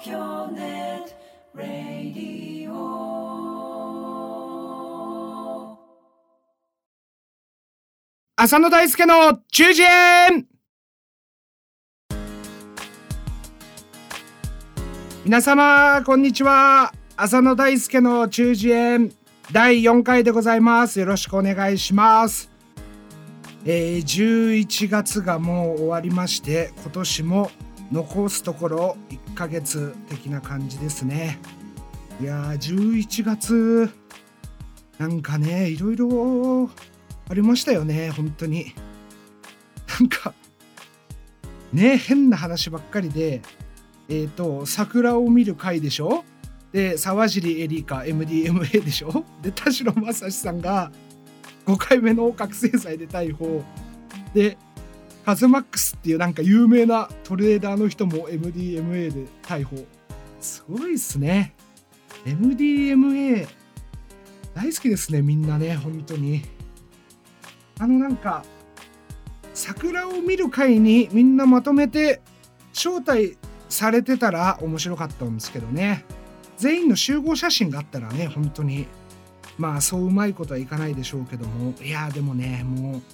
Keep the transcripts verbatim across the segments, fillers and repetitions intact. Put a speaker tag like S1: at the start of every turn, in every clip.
S1: 京ネットラディオ。
S2: 浅野大輔の中耳炎。皆様こんにちは。浅野大輔の中耳炎だいよんかいでございます。よろしくお願いします。えー、じゅういちがつがもう終わりまして、今年も残すところいっかげつ的な感じですね。いやーじゅういちがつなんかね、いろいろありましたよね。本当になんかね、変な話ばっかりで、えっと桜を見る会でしょ。で沢尻エリカ エムディーエムエー でしょ。で田代正史さんがごかいめの覚醒剤で逮捕で、カズマックスっていうなんか有名なトレーダーの人も エムディーエムエー で逮捕。すごいっすね。 エムディーエムエー 大好きですね、みんなね。本当にあのなんか桜を見る会にみんなまとめて招待されてたら面白かったんですけどね。全員の集合写真があったらね、本当にまあそううまいことはいかないでしょうけども、いやでもね、もう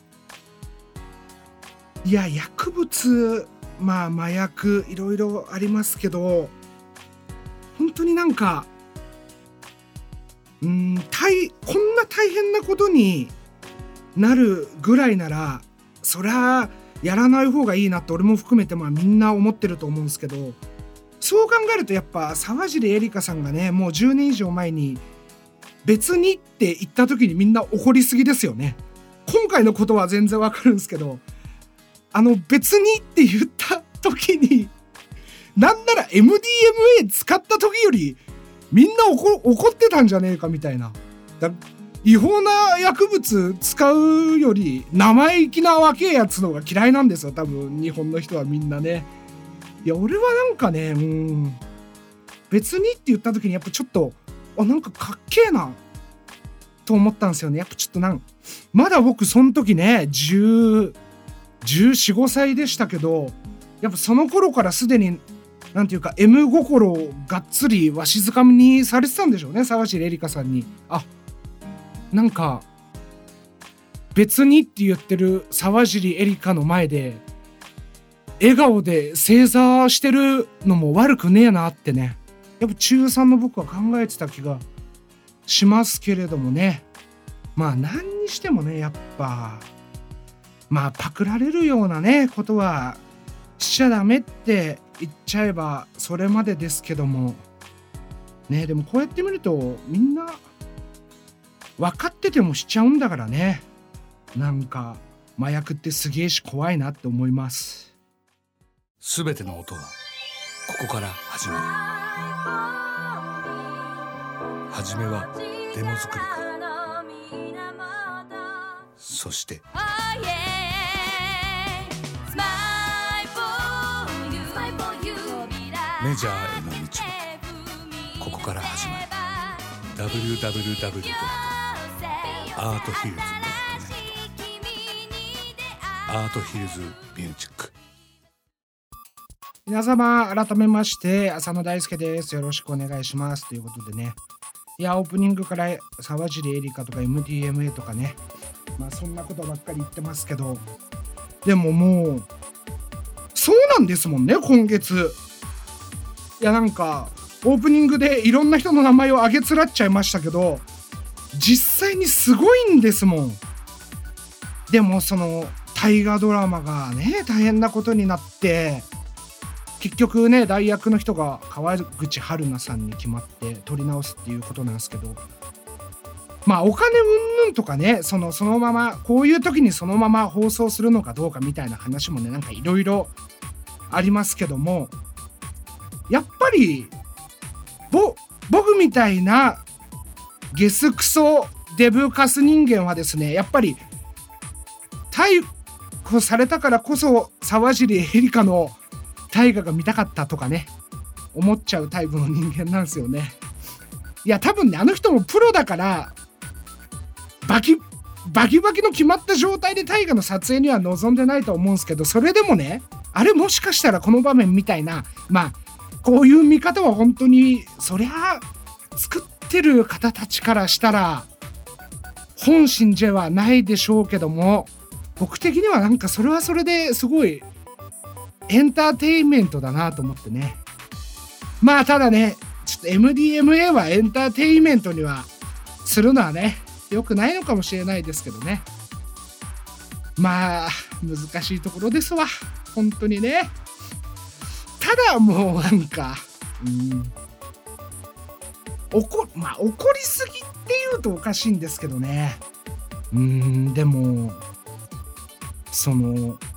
S2: いや薬物、まあ麻薬いろいろありますけど、本当になんかうーん大こんな大変なことになるぐらいなら、そりゃやらない方がいいなって俺も含めてまあみんな思ってると思うんですけど、そう考えるとやっぱ沢尻エリカさんがね、もうじゅうねん以上前に別にって言った時にみんな怒りすぎですよね。今回のことは全然わかるんですけど、あの別にって言った時になんなら エムディーエムエー 使った時よりみんな怒怒ってたんじゃねえかみたいな。だ違法な薬物使うより生意気な若えやつの方が嫌いなんですよ、多分日本の人はみんなね。いや俺はなんかね、うーん別にって言った時にやっぱちょっとあなんかかっけえなと思ったんですよね。やっぱちょっとなんまだ僕その時ねじゅう、じゅうよん、ごさいでしたけど、やっぱその頃からすでになんていうか M 心をがっつりわしづかみにされてたんでしょうね、沢尻エリカさんに。あなんか別にって言ってる沢尻エリカの前で笑顔で正座してるのも悪くねえなってね、やっぱ中さんの僕は考えてた気がしますけれどもね。まあ何にしてもね、やっぱまあパクられるようなねことはしちゃダメって言っちゃえばそれまでですけどもね。でもこうやって見るとみんな分かっててもしちゃうんだからね。なんか麻薬ってすげえし怖いなって思います。
S3: すべての音はここから始まる。はじめはデモ作りから、そしてメジャーへの道はここから始まる。 ダブリューダブリューダブリュー ドットアートヒルズ ドットネット アートヒルズミュージック。
S2: 皆様改めまして浅野大輔です。よろしくお願いしますということでね、いやオープニングから沢尻エリカとか エムディーエムエー とかね、まあそんなことばっかり言ってますけど、でももうそうなんですもんね今月。いやなんかオープニングでいろんな人の名前を挙げつらっちゃいましたけど、実際にすごいんですもん。でもその大河ドラマがね大変なことになって結局ね代役の人が川口春奈さんに決まって撮り直すっていうことなんですけど、まあお金うんぬんとかね、そのそのままこういう時にそのまま放送するのかどうかみたいな話もねなんかいろいろありますけども、やっぱりぼ僕みたいなゲスクソデブカス人間はですね、やっぱり逮捕されたからこそ沢尻エリカの大河が見たかったとかね思っちゃうタイプの人間なんですよね。いや多分ねあの人もプロだからバキバキバキの決まった状態で大河の撮影には臨んでないと思うんですけど、それでもねあれもしかしたらこの場面みたいなまあこういう見方は本当にそりゃ作ってる方たちからしたら本心ではないでしょうけども、僕的にはなんかそれはそれですごいエンターテインメントだなと思ってね。まあただね、ちょっと エムディーエムエー はエンターテインメントにはするのはね良くないのかもしれないですけどね。まあ難しいところですわ本当にね。ただもうなんか、うん、怒まあ怒りすぎっていうとおかしいんですけどね。うーんでもそのもっ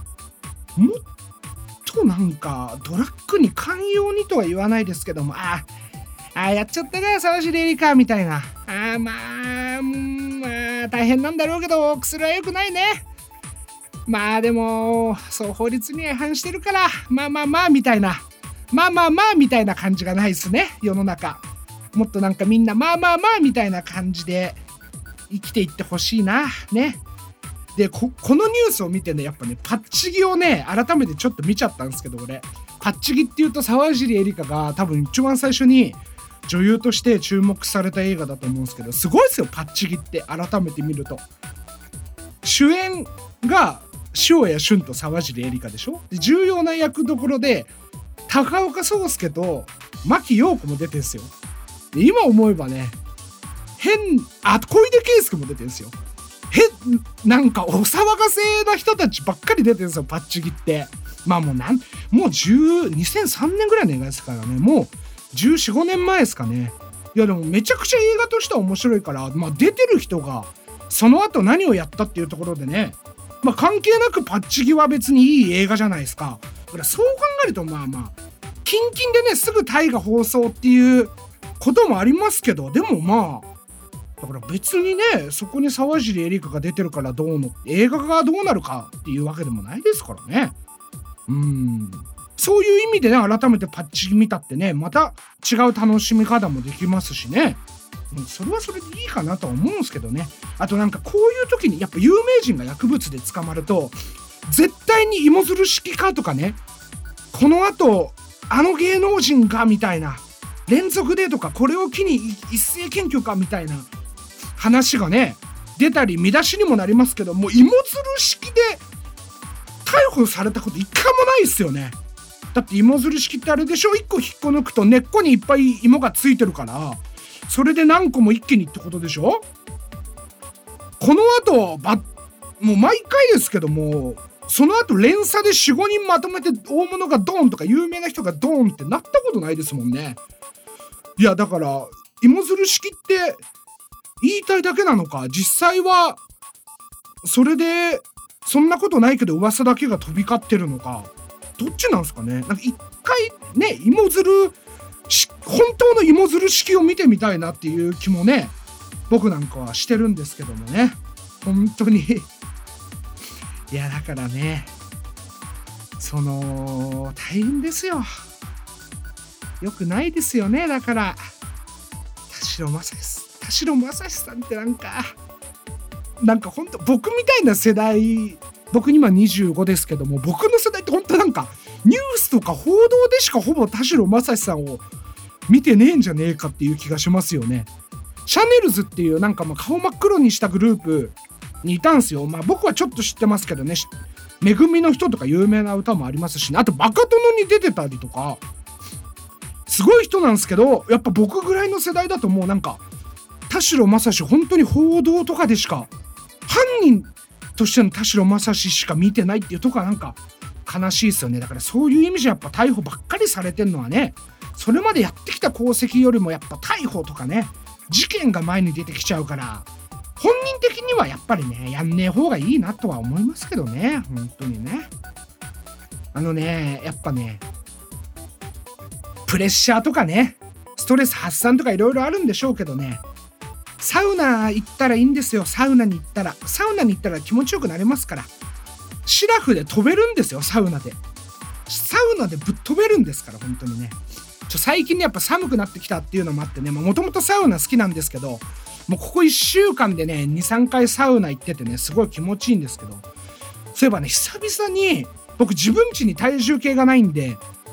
S2: となんかドラッグに寛容にとは言わないですけども、ああやっちゃったな沢尻エリカみたいな、あまあ、まあ大変なんだろうけど薬は良くないね。まあでもそう法律には違反してるからまあまあまあみたいな、まあまあまあみたいな感じがないですね世の中。もっとなんかみんなまあまあまあみたいな感じで生きていってほしいなね。で こ, このニュースを見てねやっぱねパッチギをね改めてちょっと見ちゃったんですけど、俺パッチギっていうと沢尻エリカが多分一番最初に女優として注目された映画だと思うんですけど、すごいですよパッチギって改めて見ると。主演が塩谷俊と沢尻エリカでしょ。で重要な役どころで高岡壮介と牧陽子も出てるんですよ。で今思えばね変あ小出圭介も出てるんですよ。変なんかお騒がせな人たちばっかり出てるんですよパッチギって。まあもうなんもうじゅうにせんさんねんぐらいの映画ですからね。もうじゅうよん、ごねんまえですかね。いやでもめちゃくちゃ映画としては面白いから、まあ、出てる人がその後何をやったっていうところでね、まあ、関係なくパッチギは別にいい映画じゃないですか。だからそう考えるとまあまあキンキンでねすぐ大河放送っていうこともありますけど、でもまあだから別にねそこに沢尻エリカが出てるからどうの映画がどうなるかっていうわけでもないですからね。うーんそういう意味でね改めてパッチギ見たってねまた違う楽しみ方もできますしね、それはそれでいいかなとは思うんですけどね。あとなんかこういう時にやっぱ有名人が薬物で捕まると絶対に芋づる式かとかね、この後あの芸能人がみたいな連続でとかこれを機に一斉検挙かみたいな話がね出たり見出しにもなりますけど、もう芋づる式で逮捕されたこと一回もないですよね。だって芋づる式ってあれでしょ、いっこ引っこ抜くと根っこにいっぱい芋がついてるからそれで何個も一気にってことでしょ。この後ばもう毎回ですけどもその後連鎖で よん、ごにんまとめて大物がドーンとか有名な人がドーンってなったことないですもんね。いやだから芋づる式って言いたいだけなのか、実際はそれでそんなことないけど噂だけが飛び交ってるのか、どっちなんですかね。なんか一回ね芋づる本当の芋づる式を見てみたいなっていう気もね僕なんかはしてるんですけどもね、本当にいやだからねその大変ですよ、よくないですよね。だから田代正史田代正史さんってなんかなんか本当僕みたいな世代、僕今にじゅうごですけども僕の世代って本当なんかニュースとか報道でしかほぼ田代正史さんを見てねえんじゃねえかっていう気がしますよね。シャネルズっていうなんかまあ顔真っ黒にしたグループにいたんすよ。まあ僕はちょっと知ってますけどね、めぐみの人とか有名な歌もありますし、ね、あとバカ殿に出てたりとかすごい人なんですけど、やっぱ僕ぐらいの世代だともうなんか田代正史本当に報道とかでしか犯人としての田代正史しか見てないっていうとこはなんか悲しいですよね。だからそういう意味じゃやっぱ逮捕ばっかりされてるのはね、それまでやってきた功績よりもやっぱ逮捕とかね事件が前に出てきちゃうから本人的にはやっぱりねやんねえ方がいいなとは思いますけどね。本当にねあのねやっぱねプレッシャーとかねストレス発散とかいろいろあるんでしょうけどね、サウナ行ったらいいんですよ。サウナに行ったらサウナに行ったら気持ちよくなれますから、シラフで飛べるんですよ。サウナでサウナでぶっ飛べるんですから本当にね。ちょ最近ねやっぱ寒くなってきたっていうのもあってね、もともとサウナ好きなんですけどもうここいっしゅうかんでね にさんかいサウナ行っててねすごい気持ちいいんですけど、そういえばね久々に僕自分家に体重計がないんで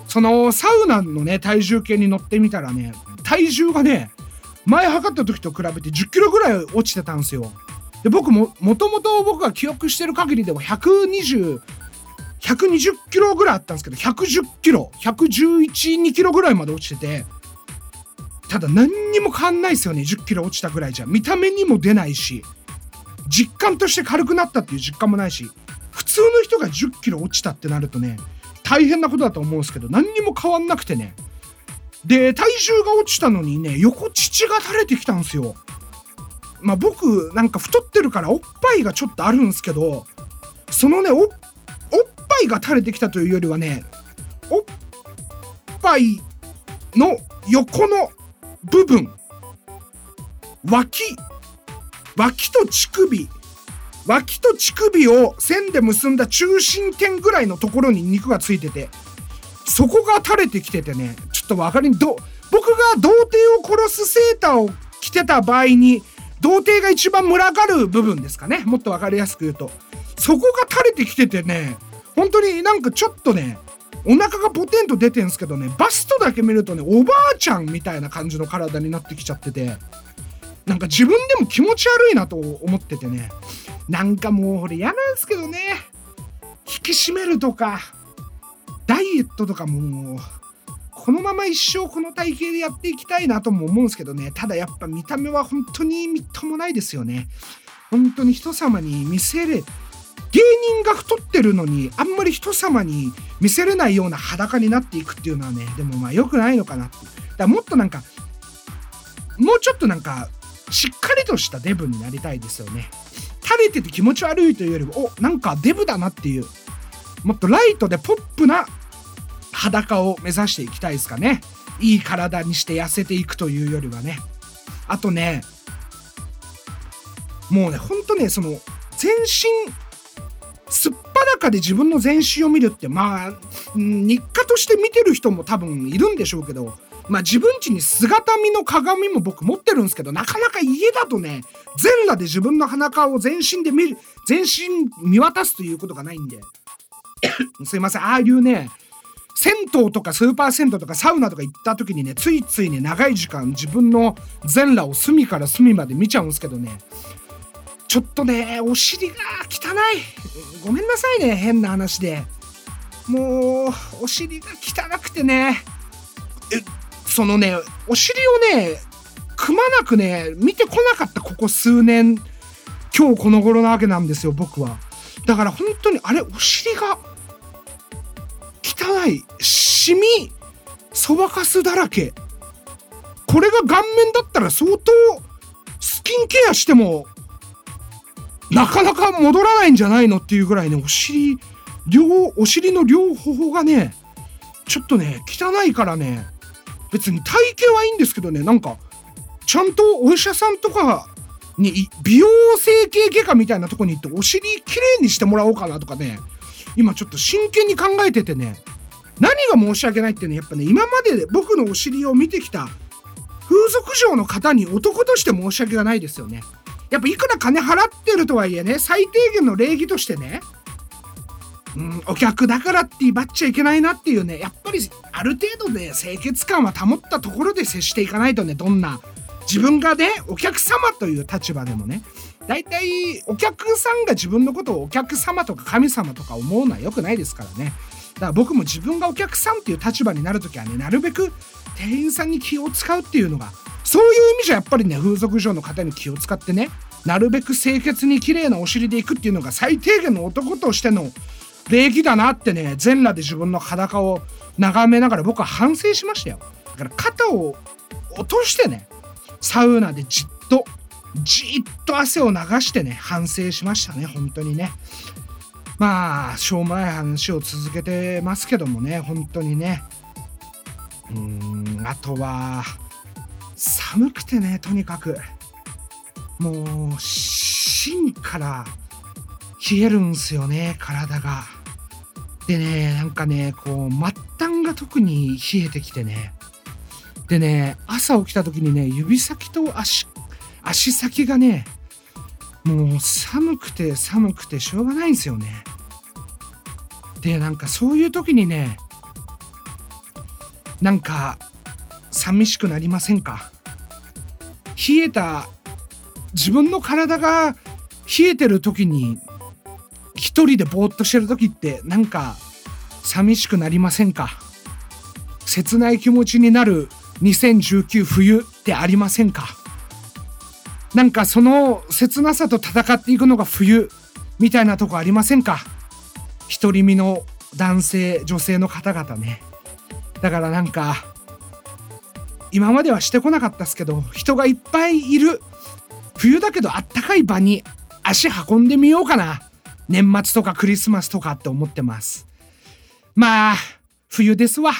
S2: そのサウナのね体重計に乗ってみたらね、体重がね前測った時と比べてじゅっキロぐらい落ちてたんですよ。で僕ももともと僕が記憶してる限りではひゃくにじゅう、ひゃくにじゅっキロぐらいあったんですけど、ひゃくじゅっキロ、ひゃくじゅういち、にキロぐらいまで落ちてて、ただ何にも変わんないですよね。じゅっキロ落ちたぐらいじゃ見た目にも出ないし、実感として軽くなったっていう実感もないし、普通の人がじゅっキロ落ちたってなるとね大変なことだと思うんですけど、何にも変わんなくてね。で体重が落ちたのにね横乳が垂れてきたんですよ。まあ僕なんか太ってるからおっぱいがちょっとあるんですけど、そのね お, おっぱいが垂れてきたというよりはね、おっぱいの横の部分、脇脇と乳首脇と乳首を線で結んだ中心点ぐらいのところに肉がついてて、そこが垂れてきててね、ちょっと分かりにど僕が童貞を殺すセーターを着てた場合に童貞が一番群がる部分ですかね、もっと分かりやすく言うとそこが垂れてきててね、本当になんかちょっとねお腹がポテンと出てんすけどね、バストだけ見るとねおばあちゃんみたいな感じの体になってきちゃってて、なんか自分でも気持ち悪いなと思っててね、なんかもうこれ嫌なんですけどね、引き締めるとかダイエットとかもこのまま一生この体型でやっていきたいなとも思うんですけどね、ただやっぱ見た目は本当にみっともないですよね。本当に人様に見せれ、芸人が太ってるのにあんまり人様に見せれないような裸になっていくっていうのはね、でもまあ良くないのかなって。だからもっとなんかもうちょっとなんかしっかりとしたデブになりたいですよね。垂れてて気持ち悪いというよりも、おなんかデブだなっていう、もっとライトでポップな裸を目指していきたいですかね。いい体にして痩せていくというよりはね。あとね、もうねほんとね、その全身すっぱだかで自分の全身を見るって、まあ日課として見てる人も多分いるんでしょうけど、まあ自分家に姿見の鏡も僕持ってるんですけど、なかなか家だとね全裸で自分の裸を全身で見る、全身見渡すということがないんですいません、ああいうね銭湯とかスーパー銭湯とかサウナとか行った時にね、ついついね長い時間自分の全裸を隅から隅まで見ちゃうんですけどね、ちょっとねお尻が汚い、ごめんなさいね変な話で、もうお尻が汚くてね、えそのねお尻をねくまなくね見てこなかったここ数年、今日この頃なわけなんですよ僕は。だから本当にあれお尻が汚い、シミそばかすだらけ、これが顔面だったら相当スキンケアしてもなかなか戻らないんじゃないのっていうぐらいね、お尻両お尻の両頬がねちょっとね汚いからね、別に体型はいいんですけどね、なんかちゃんとお医者さんとかに美容整形外科みたいなとこに行ってお尻きれいにしてもらおうかなとかね、今ちょっと真剣に考えててね、何が申し訳ないってね、やっぱね今までで僕のお尻を見てきた風俗嬢の方に男として申し訳がないですよね。やっぱいくら金払ってるとはいえね、最低限の礼儀としてね、うん、お客だからって威張っちゃいけないなっていうね、やっぱりある程度で清潔感は保ったところで接していかないとね、どんな自分がねお客様という立場でもね、だいたいお客さんが自分のことをお客様とか神様とか思うのは良くないですからね。だから僕も自分がお客さんっていう立場になるときはね、なるべく店員さんに気を使うっていうのが、そういう意味じゃやっぱりね風俗嬢の方に気を使ってね、なるべく清潔に綺麗なお尻でいくっていうのが最低限の男としての礼儀だなってね、全裸で自分の裸を眺めながら僕は反省しましたよ。だから肩を落としてね、サウナでじっとじっと汗を流してね反省しましたね、本当にね。まあしょうもない話を続けてますけどもね、本当にね。うーんあとは寒くてね、とにかくもう芯から冷えるんすよね、体が。でね、なんかねこう末端が特に冷えてきてね、でね朝起きた時にね指先と足足先がねもう寒くて寒くてしょうがないんですよね。でなんかそういう時にねなんか寂しくなりませんか？冷えた自分の体が冷えてる時に一人でぼーっとしてる時ってなんか寂しくなりませんか？切ない気持ちになるにせんじゅうきゅう冬ってありませんか？なんかその切なさと戦っていくのが冬みたいなとこありませんか？独り身の男性女性の方々ね。だからなんか今まではしてこなかったですけど、人がいっぱいいる冬だけどあったかい場に足運んでみようかな。年末とかクリスマスとかって思ってます。まあ冬ですわ。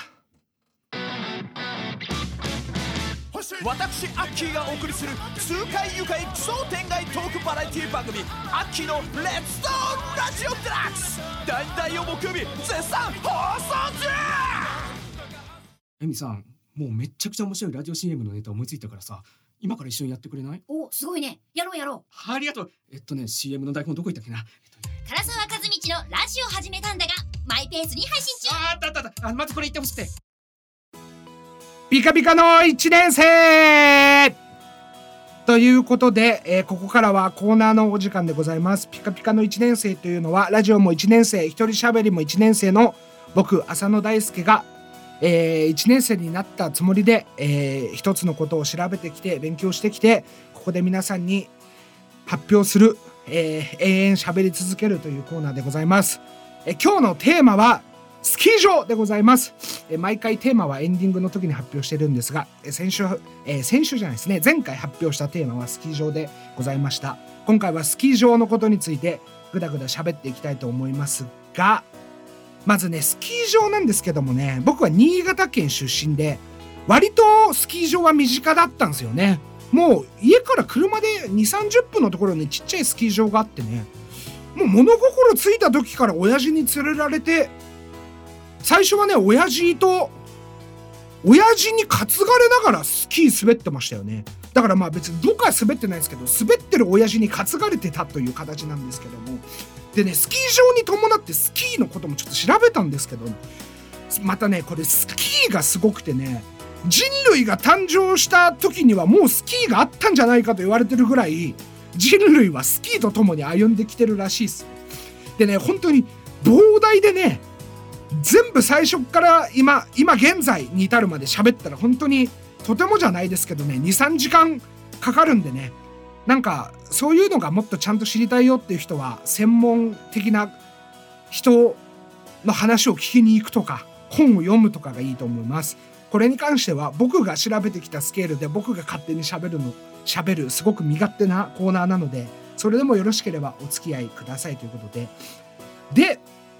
S4: 私アッキーがお送りする痛快愉快奇想天外トークバラエティ番組アッキーのレッツトーンラジオデラックスだいたいを木曜日絶賛放送中。
S5: エミさん、もうめっちゃくちゃ面白いラジオ シーエム のネタ思いついたからさ、今から一緒にやってくれない？
S6: お、すごいね。やろうやろう。
S5: ありがとう。えっとね シーエム の台本どこ行ったっけな、えっとね、
S6: 唐沢和道のラジオ始めたんだがマイペースに配信中。
S5: あーあったあったあった。あ、まずこれ言ってほしくて。
S2: ピカピカのいちねん生ということで、えー、ここからはコーナーのお時間でございます。ピカピカのいちねん生というのはラジオもいちねん生、一人喋りもいちねん生の僕浅野大輔が、えー、いちねん生になったつもりで、えー、一つのことを調べてきて勉強してきて、ここで皆さんに発表する、えー、永遠喋り続けるというコーナーでございます。えー、今日のテーマはスキー場でございます。え毎回テーマはエンディングの時に発表してるんですが、え先週、えー、先週じゃないですね、前回発表したテーマはスキー場でございました。今回はスキー場のことについてぐだぐだ喋っていきたいと思いますが、まずねスキー場なんですけどもね、僕は新潟県出身で割とスキー場は身近だったんですよね。もう家から車でにじゅうさんじゅっぷんのところにちっちゃいスキー場があってね、もう物心ついた時から親父に連れられて、最初はね親父と親父に担がれながらスキー滑ってましたよね。だからまあ別にどっか滑ってないですけど、滑ってる親父に担がれてたという形なんですけども、でねスキー場に伴ってスキーのこともちょっと調べたんですけど、またねこれスキーがすごくてね、人類が誕生した時にはもうスキーがあったんじゃないかと言われてるぐらい、人類はスキーと共に歩んできてるらしいです。でね本当に膨大でね、全部最初から今今現在に至るまで喋ったら本当にとてもじゃないですけどね にさんじかんかかるんでね、なんかそういうのがもっとちゃんと知りたいよっていう人は専門的な人の話を聞きに行くとか本を読むとかがいいと思います。これに関しては僕が調べてきたスケールで僕が勝手に喋るの喋るすごく身勝手なコーナーなので、それでもよろしければお付き合いくださいということで、で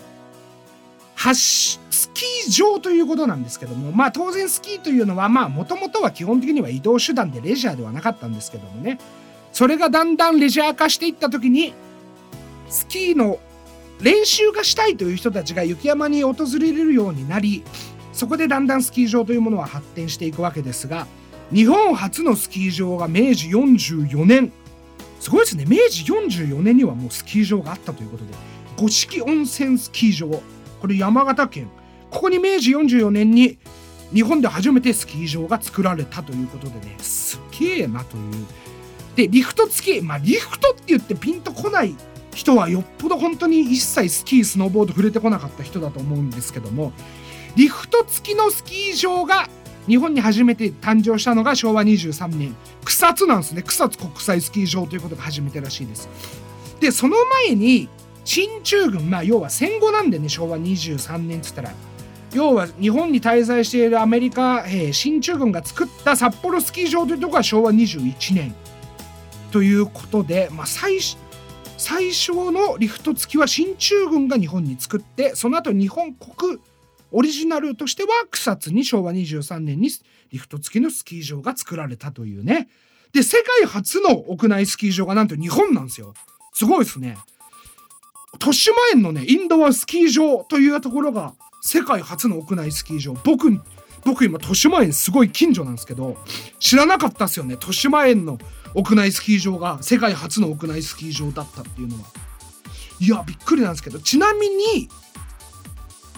S2: スキー場ということなんですけども、まあ当然スキーというのはまあもともとは基本的には移動手段でレジャーではなかったんですけどもね、それがだんだんレジャー化していった時にスキーの練習がしたいという人たちが雪山に訪れるようになり、そこでだんだんスキー場というものは発展していくわけですが、日本初のスキー場がめいじよんじゅうよねん、すごいですね、めいじよんじゅうよねんにはもうスキー場があったということで、五色温泉スキー場、これ山形県、ここにめいじよんじゅうよねんに日本で初めてスキー場が作られたということでね、すげえなという。でリフト付き、まあリフトって言ってピンとこない人はよっぽど本当に一切スキースノーボード触れてこなかった人だと思うんですけども、リフト付きのスキー場が日本に初めて誕生したのがしょうわにじゅうさんねん、草津なんですね。草津国際スキー場ということが初めてらしいです。でその前に進駐軍、まあ要は戦後なんでね、しょうわにじゅうさんねんっつったら要は日本に滞在しているアメリカ兵進駐軍が作った札幌スキー場というところがしょうわにじゅういちねんということで、まあ、最, 最初のリフト付きは進駐軍が日本に作って、その後日本国オリジナルとしては草津にしょうわにじゅうさんねんにリフト付きのスキー場が作られたというね。で世界初の屋内スキー場がなんと日本なんですよ。すごいですね。豊島園のねインドアスキー場というところが世界初の屋内スキー場。僕僕今豊島園すごい近所なんですけど知らなかったですよね。豊島園の屋内スキー場が世界初の屋内スキー場だったっていうのは。いやびっくりなんですけど、ちなみに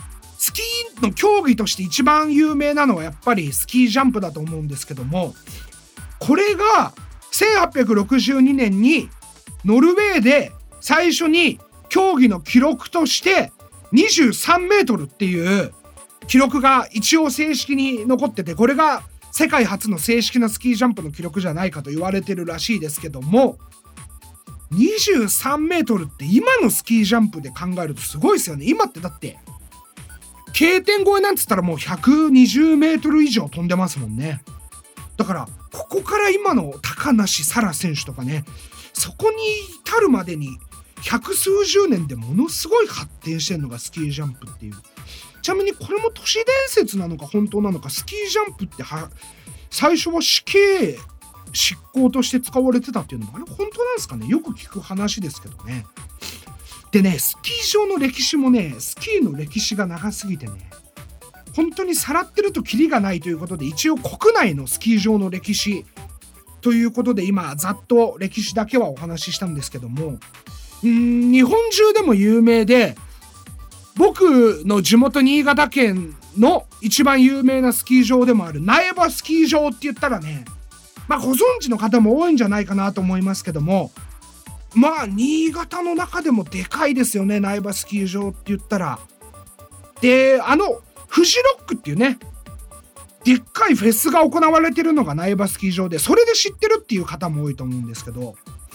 S2: スキーの競技として一番有名なのはやっぱりスキージャンプだと思うんですけども、これがせんはっぴゃくろくじゅうにねんにノルウェーで最初に競技の記録としてにじゅうさんメートルっていう記録が一応正式に残ってて、これが世界初の正式なスキージャンプの記録じゃないかと言われてるらしいですけども、にじゅうさんメートルって今のスキージャンプで考えるとすごいですよね。今ってだって K 点超えなんつったらもうひゃくにじゅうメートル以上飛んでますもんね。だからここから今の高梨沙羅選手とかね、そこに至るまでに百数十年でものすごい発展してるのがスキージャンプっていう。ちなみにこれも都市伝説なのか本当なのか、スキージャンプっては最初は死刑執行として使われてたっていうのもあれ本当なんですかね。よく聞く話ですけどね。でね、スキー場の歴史もね、スキーの歴史が長すぎてね、本当にさらってるとキリがないということで、一応国内のスキー場の歴史ということで今ざっと歴史だけはお話ししたんですけども、うーん日本中でも有名で、僕の地元新潟県の一番有名なスキー場でもある苗場スキー場って言ったらね、まあご存知の方も多いんじゃないかなと思いますけども、まあ新潟の中でもでかいですよね、苗場スキー場って言ったら。で、あのフジロックっていうね、でっかいフェスが行われてるのが苗場スキー場で、それで知ってるっていう方も多いと思うんですけど、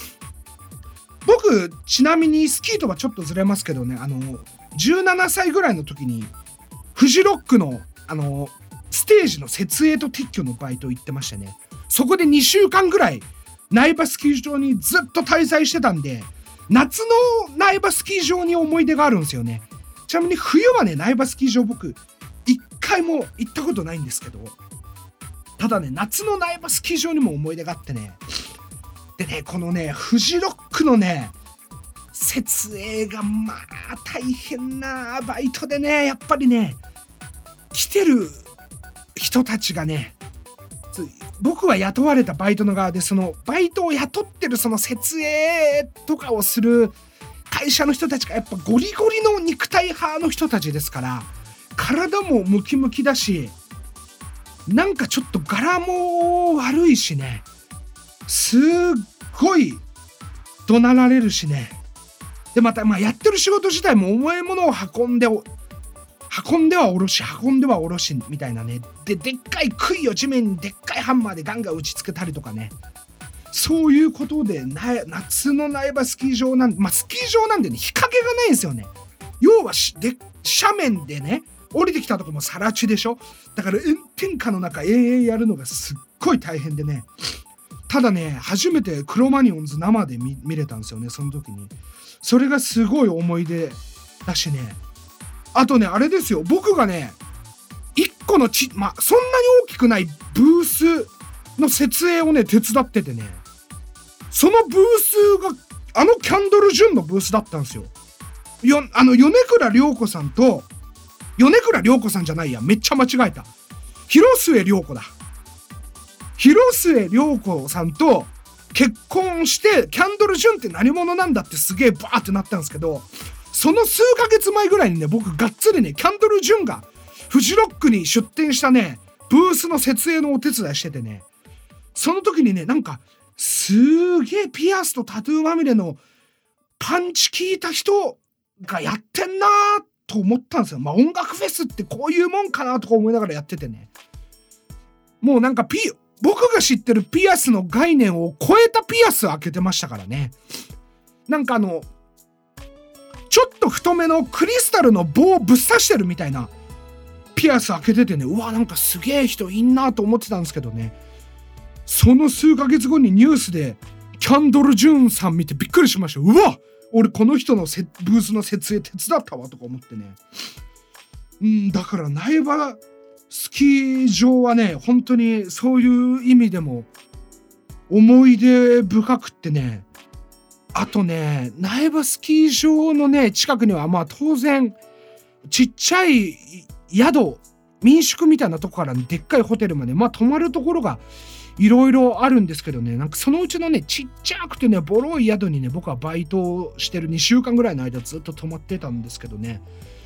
S2: 僕ちなみにスキーとはちょっとずれますけどね、あのじゅうななさいぐらいの時にフジロックのあのステージの設営と撤去のバイト行ってましてね、そこでにしゅうかんぐらい苗場スキー場にずっと滞在してたんで、夏の苗場スキー場に思い出があるんですよね。ちなみに冬はね、苗場スキー場僕一回も行ったことないんですけど、ただね、夏の苗場スキー場にも思い出があってね。でね、このねフジロックのね設営がまあ大変なバイトでね、やっぱりね来てる人たちがね、僕は雇われたバイトの側で、そのバイトを雇ってるその設営とかをする会社の人たちがやっぱゴリゴリの肉体派の人たちですから、体もムキムキだし、なんかちょっと柄も悪いしね、すっごい怒鳴られるしね。でまた、まあ、やってる仕事自体も重いものを運んで運んでは下ろし運んでは下ろしみたいなね。ででっかい杭を地面にでっかいハンマーでガンガン打ちつけたりとかね、そういうことでな夏の苗場スキー場なん、まあ、スキー場なんでね、日陰がないんですよね。要はしで斜面でね、降りてきたとこもさら地でしょ。だから炎天下の中永遠やるのがすっごい大変でね。ただね、初めてクロマニオンズ生で 見, 見れたんですよね、その時に。それがすごい思い出だしね。あとね、あれですよ、僕がね一個のち、まあ、そんなに大きくないブースの設営をね手伝っててね、そのブースがあのキャンドル・ジュンのブースだったんですよ。よあの米倉涼子さんと、米倉涼子さんじゃないや、めっちゃ間違えた、広末涼子だ。広末涼子さんと結婚してキャンドル・ジュンって何者なんだってすげえバーってなったんですけど、その数ヶ月前ぐらいにね、僕がっつりねキャンドル・ジュンがフジロックに出店したねブースの設営のお手伝いしててね、その時にね、なんかすげえピアスとタトゥーまみれのパンチ効いた人がやってんなーと思ったんですよ。まあ音楽フェスってこういうもんかなとか思いながらやっててね、もうなんかピ僕が知ってるピアスの概念を超えたピアス開けてましたからね。なんかあのちょっと太めのクリスタルの棒をぶっ刺してるみたいなピアス開けててね、うわなんかすげえ人いんなと思ってたんですけどね、その数ヶ月後にニュースでキャンドル・ジュンさん見てびっくりしました。うわ俺この人のせブースの設営手伝ったわとか思ってね。うんだから苗場スキー場はね、本当にそういう意味でも思い出深くってね。あとね、苗場スキー場のね近くにはまあ当然ちっちゃい宿、民宿みたいなとこからでっかいホテルまでまあ泊まるところがいろいろあるんですけどね、なんかそのうちのねちっちゃくてねボロい宿にね僕はバイトをしてるにしゅうかんぐらいの間ずっと泊まってたんですけどね、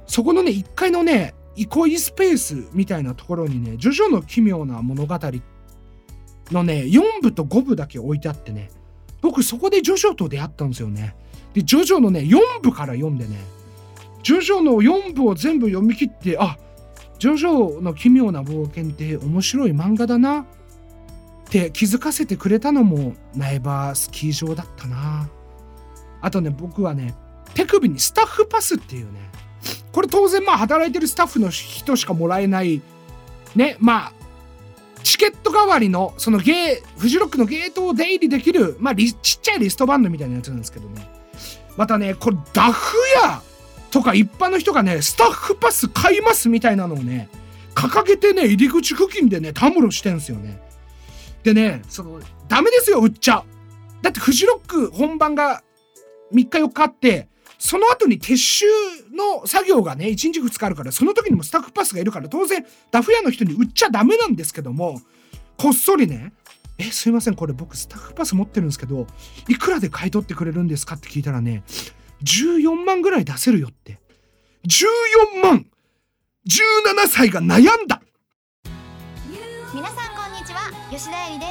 S2: そこのねいっかいのね憩いスペースみたいなところにねジョジョの奇妙な物語のねよんぶとごぶだけ置いてあってね、僕そこでジョジョと出会ったんですよね。でジョジョのねよんぶから読んでね、ジョジョのよんぶを全部読み切って、あ、ジョジョの奇妙な冒険って面白い漫画だなって気づかせてくれたのも苗場スキー場だったな。あとね、僕はね手首にスタッフパスっていうね、これ当然まあ働いてるスタッフの人しかもらえないね、まあチケット代わりのそのゲーフジロックのゲートを出入りできる、まあリちっちゃいリストバンドみたいなやつなんですけどね、またねこれダフ屋とか一般の人がねスタッフパス買いますみたいなのをね掲げてね入り口付近でねたむろしてんすよね。でね、そのダメですよ売っちゃ。だってフジロック本番がみっかよっかあって、その後に撤収の作業がねいちにちふつかあるから、その時にもスタッフパスがいるから当然ダフ屋の人に売っちゃダメなんですけども、こっそりね、えすいませんこれ僕スタッフパス持ってるんですけどいくらで買い取ってくれるんですかって聞いたらね、じゅうよんまんぐらい出せるよって。じゅうよんまん、じゅうななさいが悩んだ。
S7: 皆さんこんにちは、吉田絵里です。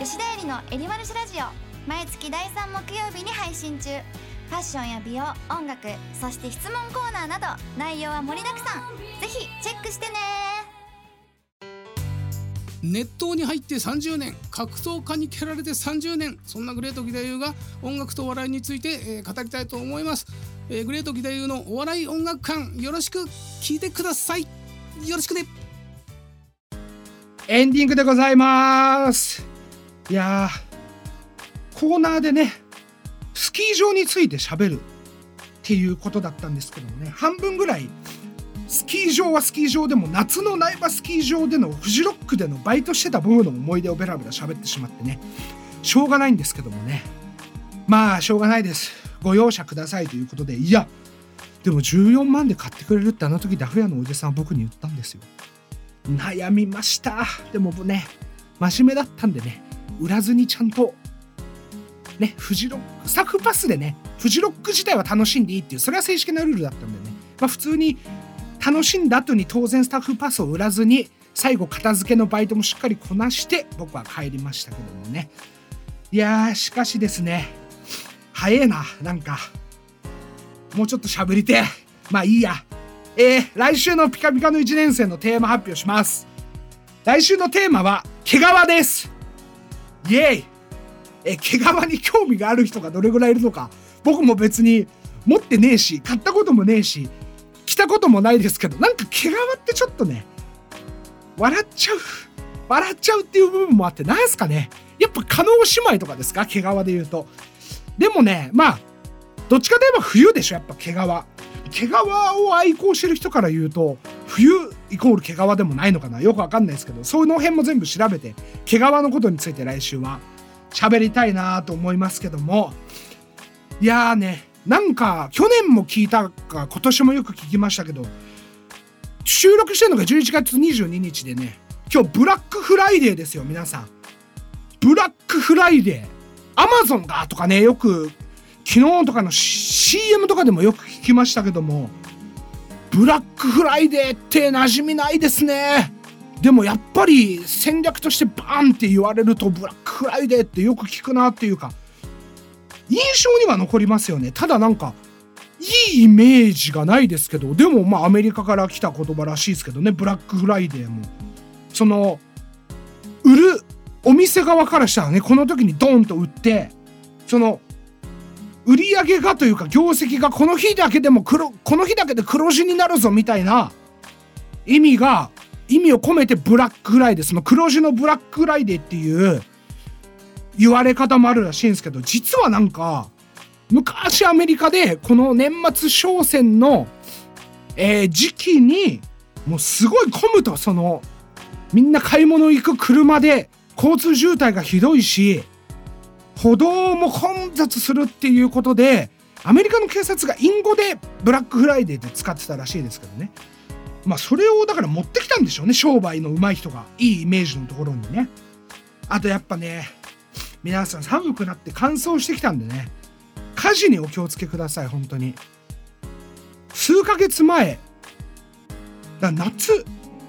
S7: 吉田絵里のエリマルシラジオ、毎月だいさん木曜日に配信中。ファッションや美容、音楽、そして質問コーナーなど内容は盛りだくさん。ぜひチェックしてね。
S8: 熱湯に入ってさんじゅうねん、格闘家に蹴られてさんじゅうねん、そんなグレート義太夫が音楽とお笑いについて、えー、語りたいと思います。えー、グレート義太夫のお笑い音楽館、よろしく聞いてください。よろしくね。
S2: エンディングでございます。いやー、コーナーでねスキー場について喋るっていうことだったんですけどもね、半分ぐらいスキー場はスキー場でも夏の苗場スキー場でのフジロックでのバイトしてた僕の思い出をベラベラ喋ってしまってね、しょうがないんですけどもね、まあしょうがないです、ご容赦くださいということで。いやでもじゅうよんまんで買ってくれるってあの時ダフ屋のおじさんは僕に言ったんですよ。悩みました。でもね真面目だったんでね、売らずにちゃんとねフジロックスタッフパスでねフジロック自体は楽しんでいいっていう、それは正式なルールだったんでね、まあ普通に楽しんだ後に当然スタッフパスを売らずに最後片付けのバイトもしっかりこなして僕は帰りましたけどもね。いやーしかしですね、早えな、なんかもうちょっと喋りて。まあいいや。えー、来週のピカピカのいちねん生のテーマ発表します。来週のテーマは毛皮です。イエーイ。え毛皮に興味がある人がどれぐらいいるのか、僕も別に持ってねえし買ったこともねえし着たこともないですけど、なんか毛皮ってちょっとね笑っちゃう笑っちゃうっていう部分もあって、なんすかね、やっぱ叶姉妹とかですか、毛皮で言うと。でもね、まあどっちかといえば冬でしょ、やっぱ毛皮毛皮を愛好してる人から言うと冬イコール毛皮でもないのかな、よくわかんないですけど、その辺も全部調べて毛皮のことについて来週は喋りたいなと思いますけども、いやーね、なんか去年も聞いたか今年もよく聞きましたけど、収録してるのがじゅういちがつにじゅうににちでね、今日ブラックフライデーですよ皆さん。ブラックフライデー、アマゾンがとかね、よく昨日とかの シーエム とかでもよく聞きましたけども、ブラックフライデーって馴染みないですね。でもやっぱり戦略としてバーンって言われるとブラックフライデーってよく聞くなっていうか印象には残りますよね。ただなんかいいイメージがないですけど、でもまあアメリカから来た言葉らしいですけどね、ブラックフライデーもその売るお店側からしたらね、この時にドーンと売ってその売り上げがというか業績がこの日だけでも黒この日だけで黒字になるぞみたいな意味が意味を込めてブラックフライデー、その黒字のブラックフライデーっていう言われ方もあるらしいんですけど、実はなんか昔アメリカでこの年末商戦の、えー、時期にもうすごい混むと、そのみんな買い物行く車で交通渋滞がひどいし歩道も混雑するっていうことで、アメリカの警察が隠語でブラックフライデーで使ってたらしいですけどね。まあそれをだから持ってきたんでしょうね、商売の上手い人がいいイメージのところにね。あとやっぱね、皆さん寒くなって乾燥してきたんでね、火事にお気をつけください。本当に数ヶ月前だから夏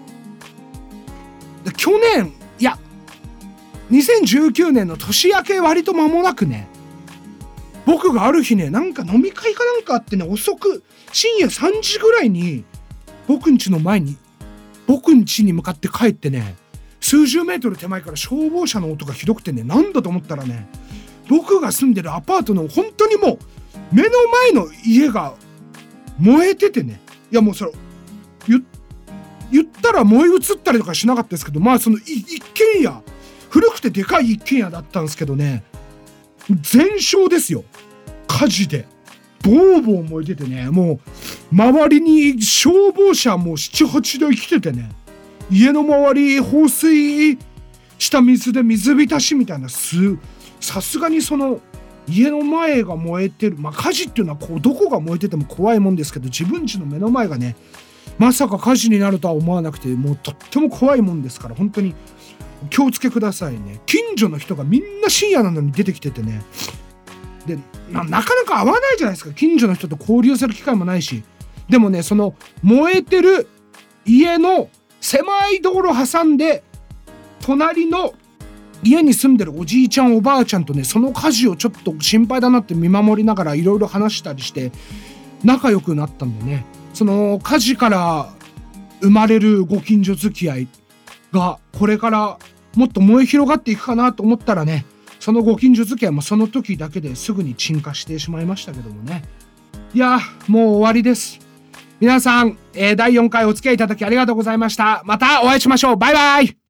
S2: 去年いやにせんじゅうきゅうねんの年明け割と間もなくね、僕がある日ねなんか飲み会かなんかあってね、遅く深夜さんじぐらいに僕ん家の前に僕ん家に向かって帰ってね、数十メートル手前から消防車の音がひどくてね、なんだと思ったらね、僕が住んでるアパートの本当にもう目の前の家が燃えててね、いやもうそれ言言ったら燃え移ったりとかしなかったですけど、まあその一軒家、古くてでかい一軒家だったんですけどね、全焼ですよ、火事でボーボー燃えててね、もう周りに消防車もななはちだい来ててね、家の周り放水した水で水浸しみたいな、すさすがにその家の前が燃えてる、まあ火事っていうのはこうどこが燃えてても怖いもんですけど、自分家の目の前がねまさか火事になるとは思わなくて、もうとっても怖いもんですから、本当に気をつけくださいね。近所の人がみんな深夜なのに出てきててね、で な, なかなか会わないじゃないですか、近所の人と交流する機会もないし。でもね、その燃えてる家の狭い道路挟んで隣の家に住んでるおじいちゃんおばあちゃんとね、その火事をちょっと心配だなって見守りながらいろいろ話したりして仲良くなったんでね、その火事から生まれるご近所付き合いがこれからもっと燃え広がっていくかなと思ったらね、そのご近所付き合いもその時だけですぐに鎮火してしまいましたけどもね。いやもう終わりです。皆さん、えー、だいよんかいお付き合いいただきありがとうございました。またお会いしましょう。バイバイ。